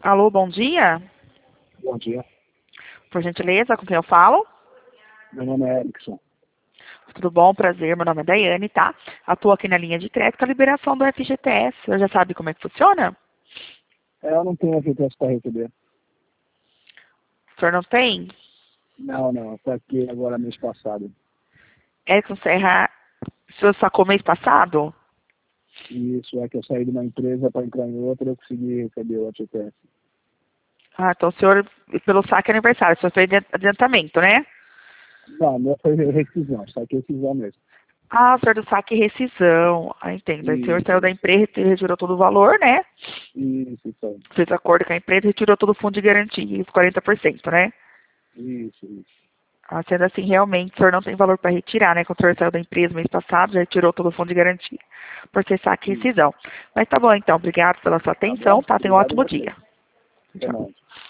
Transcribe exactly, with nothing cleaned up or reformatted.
Alô, bom dia. Bom dia. Por gentileza, com quem eu falo? Meu nome é Erickson. Tudo bom? Prazer, meu nome é Daiane, tá? Atuo aqui na linha de crédito, a liberação do F G T S. Você já sabe como é que funciona? É, eu não tenho F G T S para receber. O senhor não tem? Não, não. Está aqui agora mês passado. Erickson Serra, o senhor sacou mês passado? Isso é que eu saí de uma empresa para entrar em outra, eu consegui receber o F G T S. Ah, então o senhor, pelo saque aniversário, o senhor fez adiantamento, né? Não, meu foi rescisão, só que rescisão mesmo. Ah, o senhor do saque e rescisão. Ah, entendo. Aí o senhor Isso, saiu da isso. empresa e retirou todo o valor, né? Isso, isso aí. Fez acordo com a empresa e retirou todo o fundo de garantia, os quarenta por cento, né? Isso, isso. Ah, sendo assim, realmente, o senhor não tem valor para retirar, né? Quando o senhor saiu da empresa mês passado, já retirou todo o fundo de garantia, por ser saque e Isso. rescisão. Mas tá bom, então. Obrigado pela sua Tá atenção, bom? tá? Tenha um Obrigado a ótimo você. dia. Até Tchau. mais.